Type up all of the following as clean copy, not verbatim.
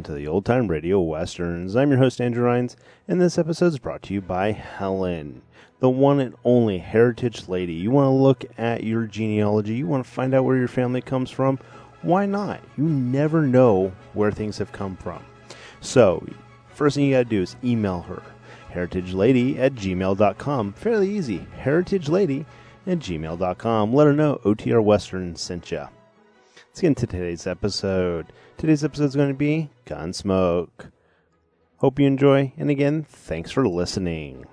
welcome to the Old Time Radio Westerns. I'm your host, Andrew Rines, and this episode is brought to you by Helen, the one and only heritage lady. You want to look at your genealogy, you want to find out where your family comes from, why not? You never know where things have come from. So, first thing you got to do is email her, heritagelady@gmail.com. Fairly easy, heritagelady@gmail.com. Let her know OTR Western sent ya. Let's get into today's episode. Today's episode is going to be Gunsmoke. Hope you enjoy, and again, thanks for listening.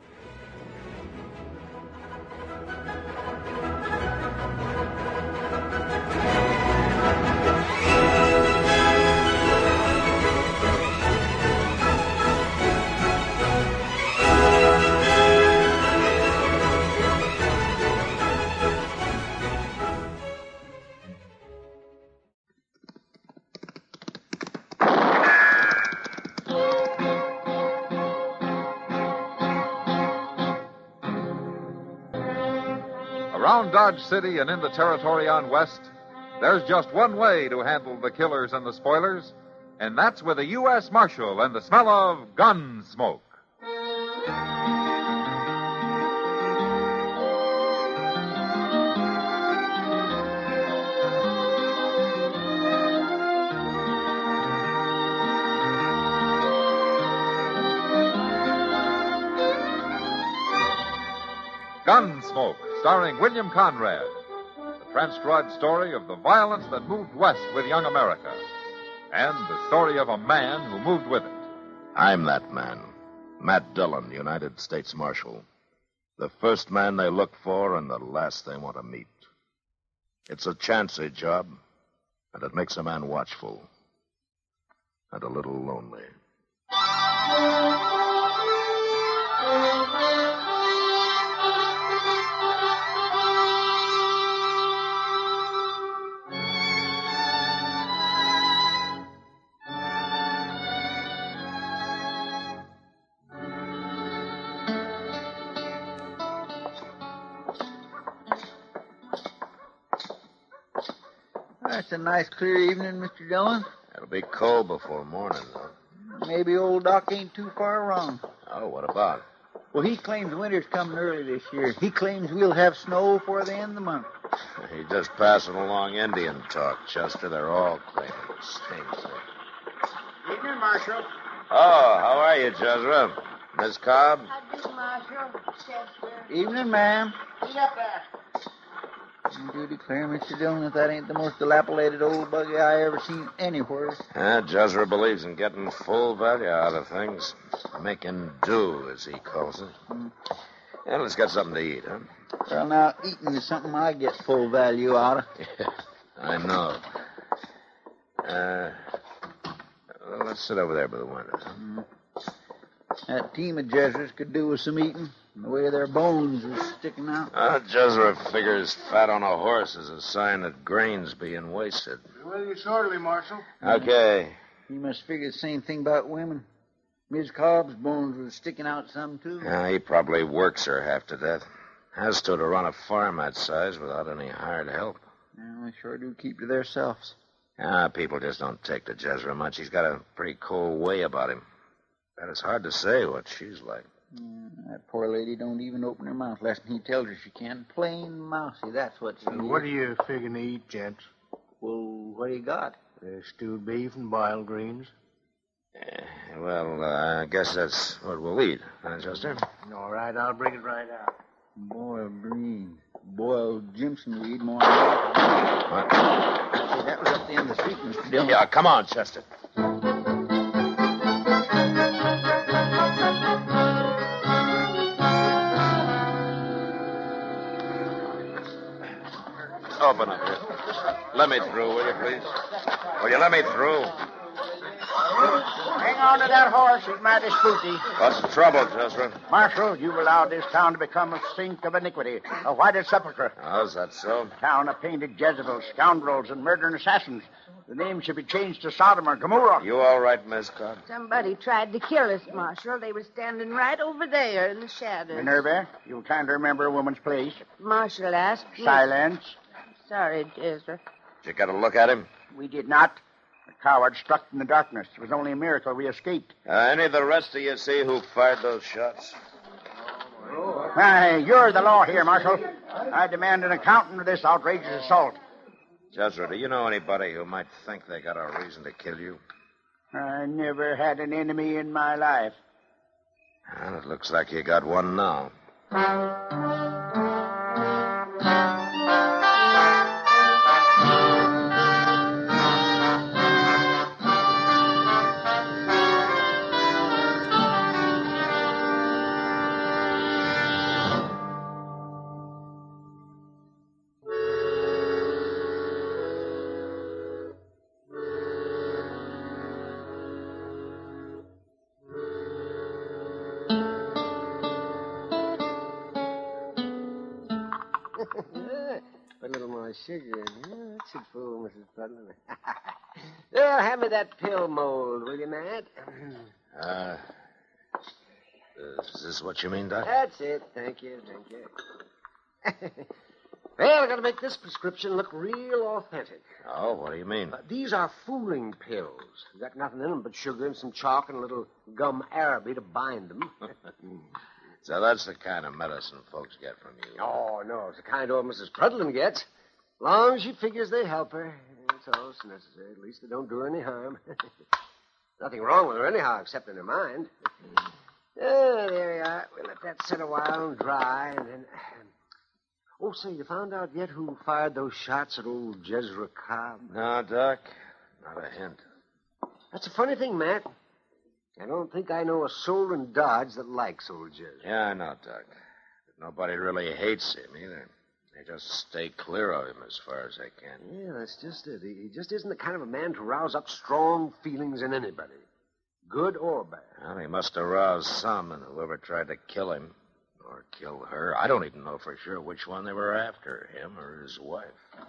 Around Dodge City and in the territory on West, there's just one way to handle the killers and the spoilers, and that's with a U.S. Marshal and the smell of gun smoke. Gunsmoke, starring William Conrad, the transcribed story of the violence that moved west with young America, and the story of a man who moved with it. I'm that man, Matt Dillon, United States Marshal. The first man they look for and the last they want to meet. It's a chancy job, and it makes a man watchful and a little lonely. It's a nice, clear evening, Mr. Dillon. It'll be cold before morning, though. Maybe old Doc ain't too far wrong. Oh, what about? Well, he claims winter's coming early this year. He claims we'll have snow before the end of the month. He's just passing along Indian talk, Chester. They're all claiming the same thing. Evening, Marshal. Oh, how are you, Jezra? Miss Cobb? How do, Marshal? Chester. Evening, ma'am. Get up there. You do declare, Mr. Dillon, that ain't the most dilapidated old buggy I ever seen anywhere. Jezra believes in getting full value out of things. Making do, as he calls it. Yeah, let's get something to eat, huh? Well, now, eating is something I get full value out of. I know. Well, let's sit over there by the window. That team of Jesuits could do with some eating. The way their bones are sticking out. Jezra figures fat on a horse is a sign that grain's being wasted. Well, you shortly, Marshal. Okay. He must figure the same thing about women. Miss Cobb's bones were sticking out some, too. He probably works her half to death. Has to run a farm that size without any hired help. Well, they sure do keep to themselves. People just don't take to Jezra much. He's got a pretty cold way about him. And it's hard to say what she's like. That poor lady don't even open her mouth less than he tells her she can. Plain mousy, that's what she is. What are you figuring to eat, gents? Well, what do you got? Stewed beef and boiled greens. I guess that's what we'll eat, huh, Chester? All right, I'll bring it right out. Boiled greens. Boiled Jimson weed more. What? Hey, that was up the end of the street, Mr. Dillon. Yeah, come on, Chester. Open up here. Let me through, will you, please? Will you let me through? Hang on to that horse. He's mighty spooky. What's the trouble, Chester? Marshal, you've allowed this town to become a sink of iniquity, a whited sepulchre. Oh, is that so? Town of painted Jezebels, scoundrels, and murdering assassins. The name should be changed to Sodom or Gomorrah. You all right, Miss Cobb? Somebody tried to kill us, Marshal. They were standing right over there in the shadows. Minerva, you're trying to remember a woman's place. Marshal asked me. Silence. Sorry, Ezra. Did you get a look at him? We did not. The coward struck in the darkness. It was only a miracle we escaped. Any of the rest of you see who fired those shots? Why, you're the law here, Marshal. I demand an accounting of this outrageous assault. Jezra, do you know anybody who might think they got a reason to kill you? I never had an enemy in my life. Well, it looks like you got one now. Put a little more sugar in here. That should fool Mrs. Putnam. Well, hand me that pill mold, will you, Matt? Is this what you mean, Doc? That's it. Thank you. Well, I got to make this prescription look real authentic. Oh, what do you mean? These are fooling pills. Got nothing in them but sugar and some chalk and a little gum araby to bind them. So that's the kind of medicine folks get from you. Oh, no. It's the kind old Mrs. Prudlin gets. Long as she figures they help her. That's all that's necessary. At least they don't do her any harm. Nothing wrong with her anyhow, except in her mind. There we are. We'll let that sit a while and dry, and then... Oh, say, you found out yet who fired those shots at old Jezra Cobb? No, Doc. Not a hint. That's a funny thing, Matt. I don't think I know a soul in Dodge that likes old Jezra. Yeah, I know, Doc. But nobody really hates him either. They just stay clear of him as far as they can. Yeah, that's just it. He just isn't the kind of a man to rouse up strong feelings in anybody, good or bad. Well, he must have roused some in whoever tried to kill him or kill her. I don't even know for sure which one they were after, him or his wife.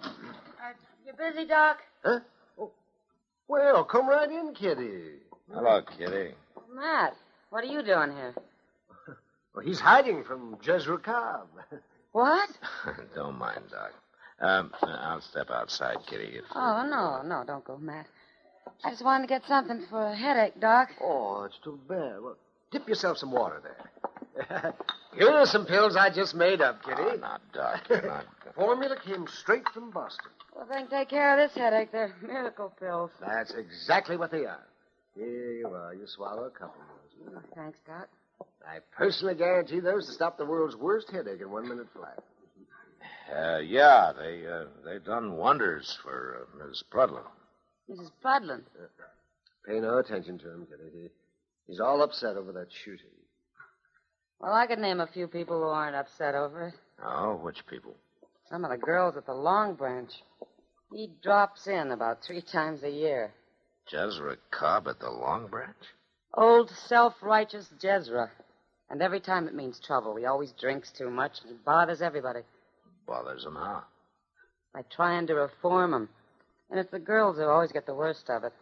You busy, Doc? Huh? Oh. Well, come right in, Kitty. Hello, Kitty. Matt, what are you doing here? Well, he's hiding from Jezra Cobb. What? Don't mind, Doc. I'll step outside, Kitty. Oh, no, don't go, Matt. I just wanted to get something for a headache, Doc. Oh, it's too bad. Well, dip yourself some water there. Here are some pills I just made up, Kitty. Oh, now, Doc, you're not... Formula came straight from Boston. Well, they can take care of this headache. They're miracle pills. That's exactly what they are. Here you are. You swallow a couple of those. Thanks, Doc. I personally guarantee those to stop the world's worst headache in 1 minute flat. Yeah, they done wonders for Miss Prudlin. Mrs. Prudlin. Pay no attention to him, Kitty. He's all upset over that shooting. Well, I could name a few people who aren't upset over it. Oh, which people? Some of the girls at the Long Branch. He drops in about 3 times a year. Jezra Cobb at the Long Branch? Old, self-righteous Jezra. And every time it means trouble. He always drinks too much, and he bothers everybody. Bothers him how? By trying to reform him. And it's the girls who always get the worst of it.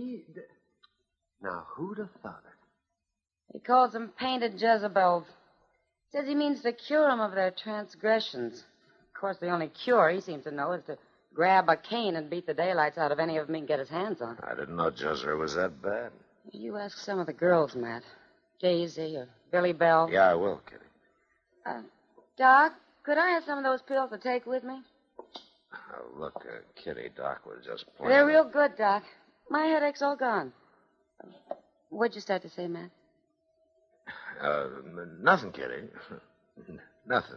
Now, who'd have thought it? He calls them painted Jezebels. Says he means to cure them of their transgressions. Of course, the only cure he seems to know is to grab a cane and beat the daylights out of any of them he can get his hands on. I didn't know Jezra was that bad. You ask some of the girls, Matt. Daisy or Billy Bell. Yeah, I will, Kitty. Doc, could I have some of those pills to take with me? Look, Kitty, Doc was just playing. They're real good, Doc. My headache's all gone. What'd you start to say, Matt? Nothing, Kitty. Nothing.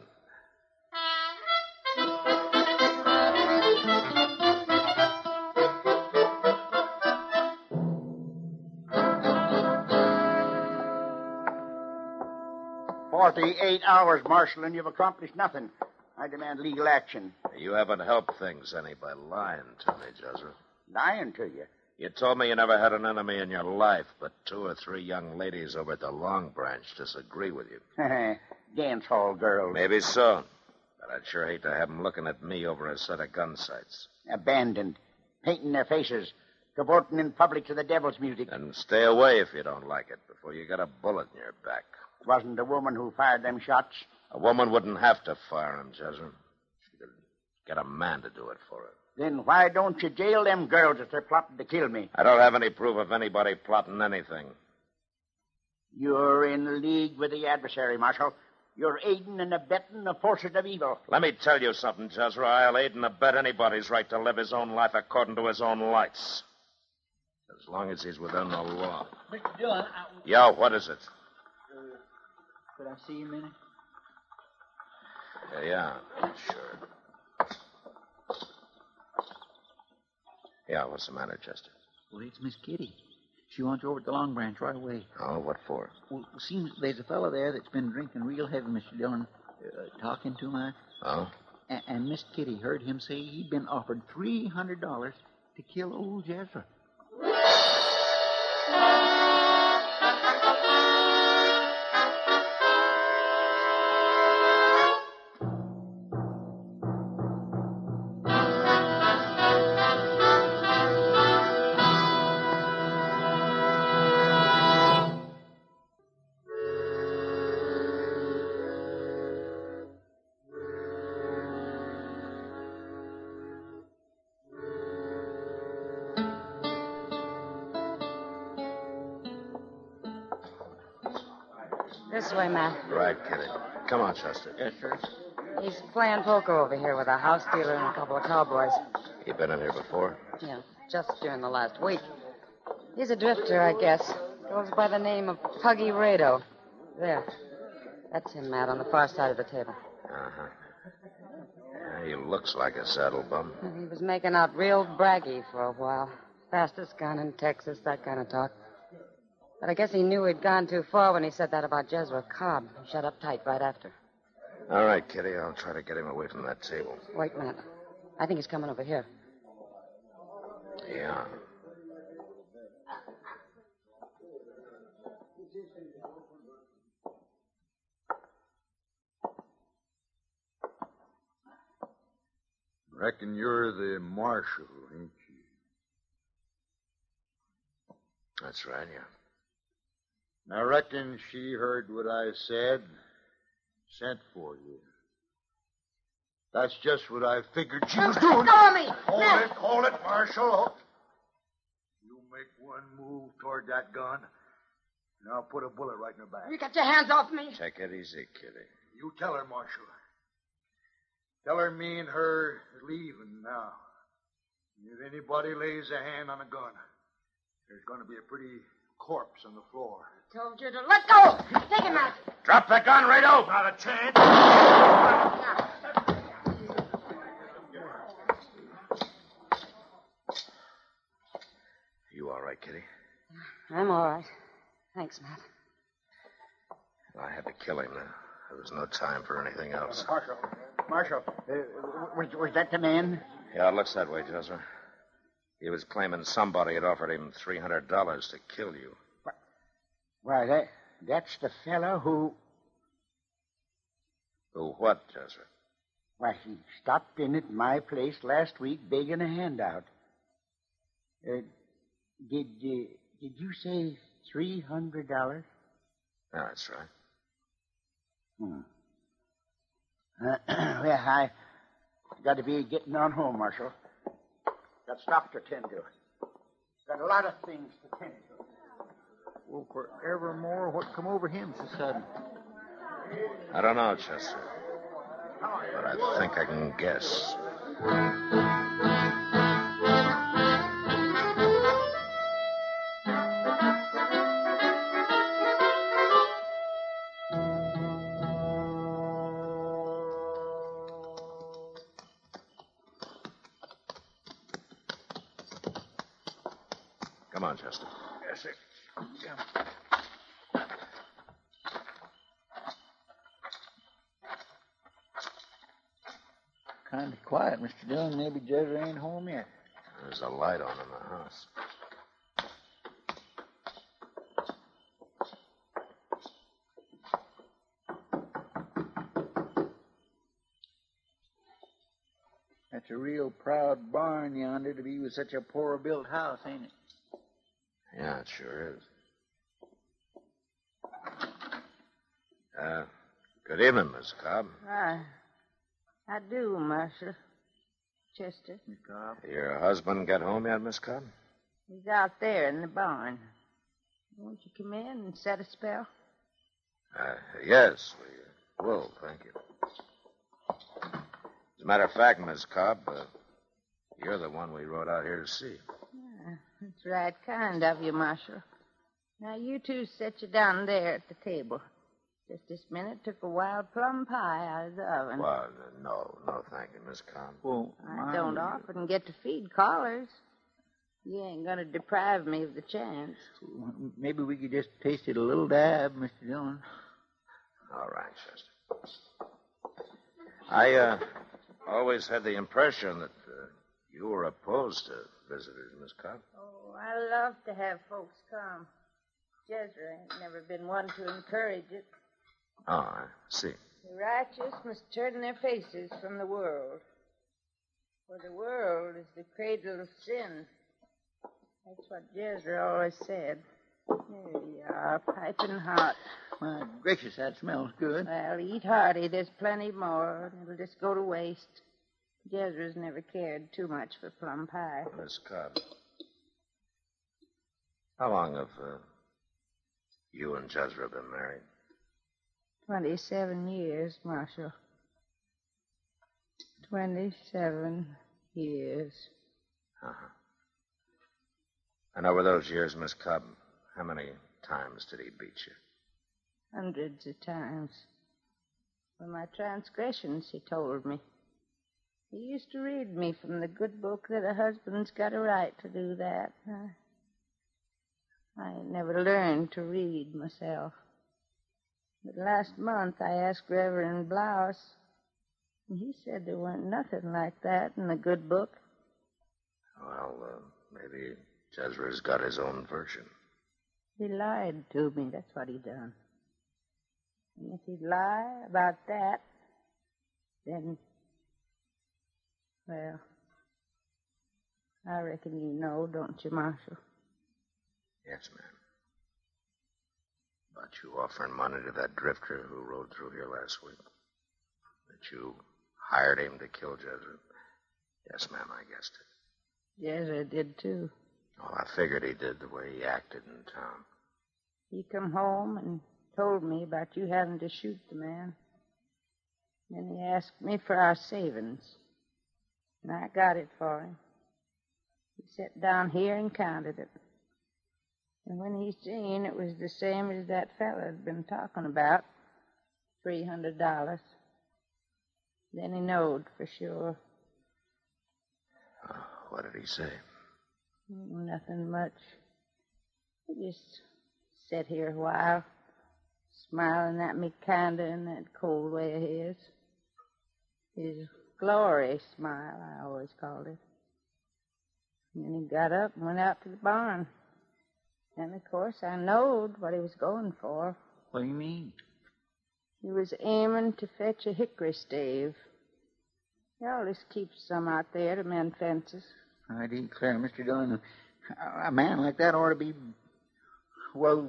"48 hours, Marshal, and you've accomplished nothing. I demand legal action." You haven't helped things any by lying to me, Jezra. Lying to you. You told me you never had an enemy in your life, but 2 or 3 young ladies over at the Long Branch disagree with you. Dance hall girls. Maybe so. But I'd sure hate to have them looking at me over a set of gun sights. Abandoned. Painting their faces. Cavorting in public to the devil's music. And stay away if you don't like it before you get a bullet in your back. It wasn't the woman who fired them shots. A woman wouldn't have to fire him, Jezra. She could get a man to do it for her. Then why don't you jail them girls if they're plotting to kill me? I don't have any proof of anybody plotting anything. You're in league with the adversary, Marshal. You're aiding and abetting the forces of evil. Let me tell you something, Jezra. I'll aid and abet anybody's right to live his own life according to his own lights. As long as he's within the law. Mr. Dillon, Yeah, what is it? could I see you a minute? Yeah, sure. Yeah, what's the matter, Chester? Well, it's Miss Kitty. She wants you over at the Long Branch right away. Oh, what for? Well, seems there's a fellow there that's been drinking real heavy, Mr. Dillon, talking too much. Oh? And Miss Kitty heard him say he'd been offered $300 to kill old Jezra. This way, Matt. Right, Kitty. Come on, Chester. Yes, sir. He's playing poker over here with a house dealer and a couple of cowboys. You been in here before? Yeah, just during the last week. He's a drifter, I guess. Goes by the name of Puggy Rado. There. That's him, Matt, on the far side of the table. Uh-huh. Yeah, he looks like a saddle bum. He was making out real braggy for a while. Fastest gun in Texas, that kind of talk. But I guess he knew he'd gone too far when he said that about Jezra Cobb. He shut up tight right after. All right, Kitty. I'll try to get him away from that table. Wait, Matt. I think he's coming over here. Yeah. Reckon you're the marshal, ain't you? That's right, yeah. I reckon she heard what I said, sent for you. That's just what I figured she was doing. Go me! Hold it, Marshal. You make one move toward that gun, and I'll put a bullet right in her back. You got your hands off me. Take it easy, Kitty. You tell her, Marshal. Tell her me and her are leaving now. If anybody lays a hand on a gun, there's going to be a pretty corpse on the floor. Told you to let go. Take him out. Drop the gun, Rado. Not a chance. You all right, Kitty? I'm all right. Thanks, Matt. I had to kill him now. There was no time for anything else. Marshal, was that the man? Yeah, it looks that way, Jezra. He was claiming somebody had offered him $300 to kill you. Why, that's the fellow who... Who what, Jezra? Why, he stopped in at my place last week begging a handout. Did you say $300? Yeah, that's right. Well, I got to be getting on home, Marshal. Got stock to tend to. Got a lot of things to tend to. Well, forevermore, what come over him so sudden? I don't know, Chester. But I think I can guess. Come on, Chester. Yes, sir. Kind of quiet, Mr. Dillon. Maybe Jezra ain't home yet. There's a light on in the house. That's a real proud barn yonder to be with such a poor-built house, ain't it? Yeah, it sure is. Good evening, Miss Cobb. I do, Marshal. Chester. Miss Cobb. Your husband get home yet, Miss Cobb? He's out there in the barn. Won't you come in and set a spell? Yes, we will, thank you. As a matter of fact, Miss Cobb, you're the one we rode out here to see. Yeah, that's right kind of you, Marshal. Now, you two sit you down there at the table. Just this minute took a wild plum pie out of the oven. Well, no, thank you, Miss Cobb. Well, I don't often get to feed callers. You ain't going to deprive me of the chance. Maybe we could just taste it a little dab, Mr. Dillon. All right, Chester. I always had the impression that you were opposed to visitors, Miss Cobb. Oh, I love to have folks come. Jezra ain't never been one to encourage it. Oh, I see. The righteous must turn their faces from the world. For the world is the cradle of sin. That's what Jezra always said. There you are, piping hot. My gracious, that smells good. Well, eat hearty. There's plenty more. It'll just go to waste. Jezra's never cared too much for plum pie. Miss Cobb, how long have you and Jezra been married? 27 years, Marshal. 27 years. Uh-huh. And over those years, Miss Cobb, how many times did he beat you? Hundreds of times. For my transgressions, he told me. He used to read me from the good book that a husband's got a right to do that. I ain't never learned to read myself. But last month I asked Reverend Blouse, and he said there weren't nothing like that in the good book. Well, maybe Jezra's got his own version. He lied to me, that's what he done. And if he'd lie about that, then, well, I reckon you know, don't you, Marshal? Yes, ma'am. About you offering money to that drifter who rode through here last week. That you hired him to kill Jezra. Yes, ma'am, I guessed it. Jezra did, too. Well, I figured he did the way he acted in town. He come home and told me about you having to shoot the man. Then he asked me for our savings. And I got it for him. He sat down here and counted it. And when he seen it was the same as that fella had been talking about, $300, then he knowed for sure. What did he say? Nothing much. He just sat here a while, smiling at me kinda in that cold way of his. His glory smile, I always called it. And then he got up and went out to the barn. And, of course, I knowed what he was going for. What do you mean? He was aiming to fetch a hickory stave. He always keeps some out there to mend fences. I declare, Mr. Dillon, a man like that ought to be, well...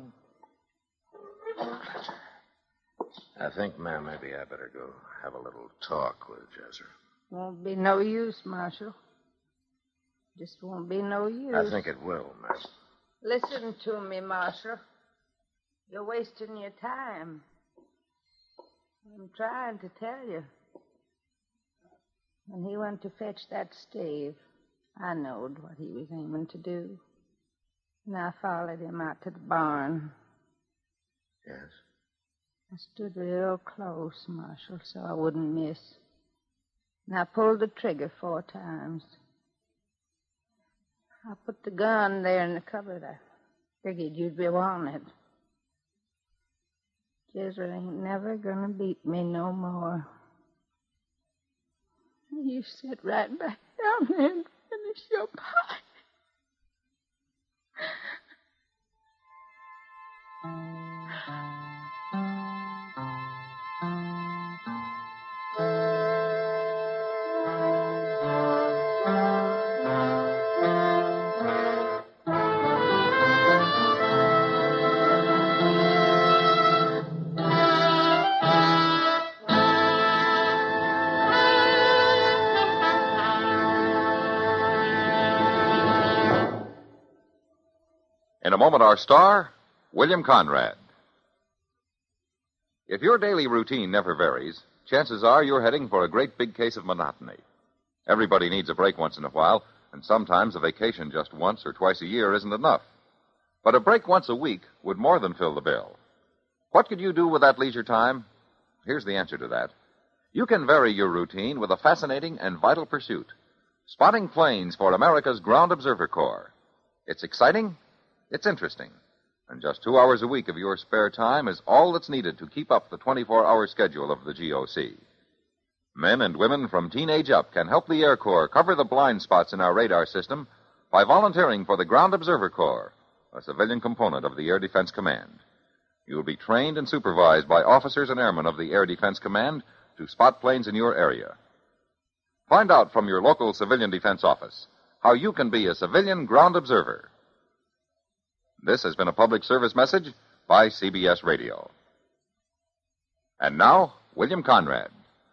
I think, ma'am, maybe I better go have a little talk with Jezra. Won't be no use, Marshal. Just won't be no use. I think it will, ma'am. Listen to me, Marshal. You're wasting your time. I'm trying to tell you. When he went to fetch that stave, I knowed what he was aiming to do. And I followed him out to the barn. Yes? I stood real close, Marshal, so I wouldn't miss. And I pulled the trigger 4 times. I put the gun there in the cupboard. I figured you'd be wanting it. Jezra ain't never gonna beat me no more. You sit right back down there and finish your pie. In a moment, our star, William Conrad. If your daily routine never varies, chances are you're heading for a great big case of monotony. Everybody needs a break once in a while, and sometimes a vacation just once or twice a year isn't enough. But a break once a week would more than fill the bill. What could you do with that leisure time? Here's the answer to that. You can vary your routine with a fascinating and vital pursuit, spotting planes for America's Ground Observer Corps. It's exciting, it's interesting, and just 2 hours a week of your spare time is all that's needed to keep up the 24-hour schedule of the GOC. Men and women from teenage up can help the Air Corps cover the blind spots in our radar system by volunteering for the Ground Observer Corps, a civilian component of the Air Defense Command. You will be trained and supervised by officers and airmen of the Air Defense Command to spot planes in your area. Find out from your local civilian defense office how you can be a civilian ground observer. This has been a public service message by CBS Radio. And now, William Conrad.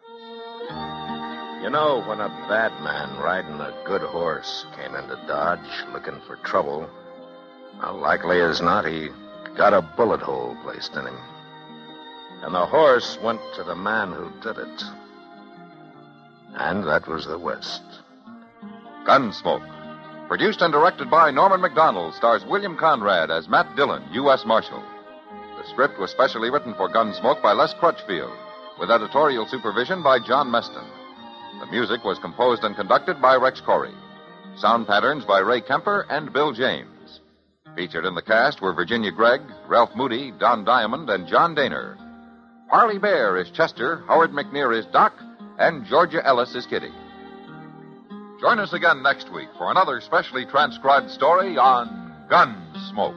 You know, when a bad man riding a good horse came into Dodge looking for trouble, how likely as not he got a bullet hole placed in him. And the horse went to the man who did it. And that was the West. Gunsmoke. Produced and directed by Norman MacDonald, stars William Conrad as Matt Dillon, U.S. Marshal. The script was specially written for Gunsmoke by Les Crutchfield, with editorial supervision by John Meston. The music was composed and conducted by Rex Corey. Sound patterns by Ray Kemper and Bill James. Featured in the cast were Virginia Gregg, Ralph Moody, Don Diamond, and John Daner. Parley Bear is Chester, Howard McNear is Doc, and Georgia Ellis is Kitty. Join us again next week for another specially transcribed story on Gunsmoke.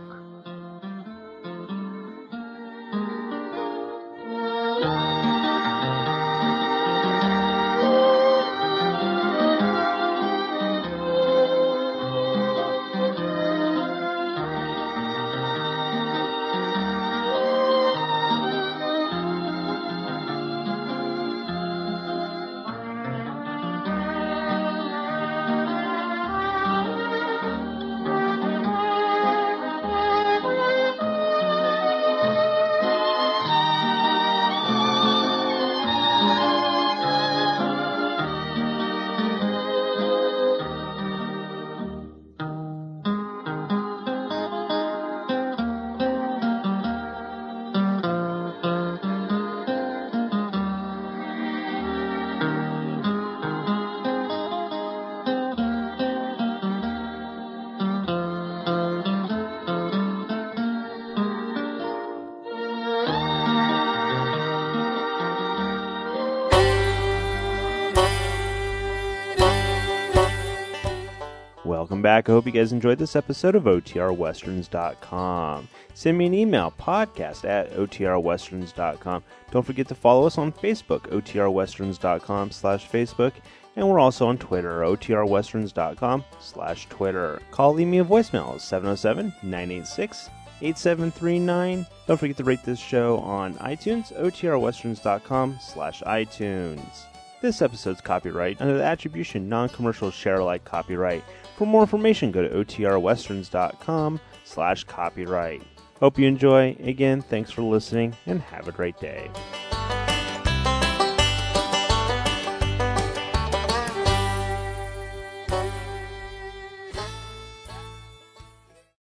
Welcome back. I hope you guys enjoyed this episode of OTRWesterns.com. Send me an email, podcast@OTRWesterns.com. Don't forget to follow us on Facebook, OTRWesterns.com/Facebook. And we're also on Twitter, OTRWesterns.com/Twitter. Call, leave me a voicemail, 707-986-8739. Don't forget to rate this show on iTunes, OTRWesterns.com/iTunes. This episode's copyright under the attribution non-commercial share-alike copyright. For more information, go to OTRWesterns.com/copyright. Hope you enjoy. Again, thanks for listening, and have a great day.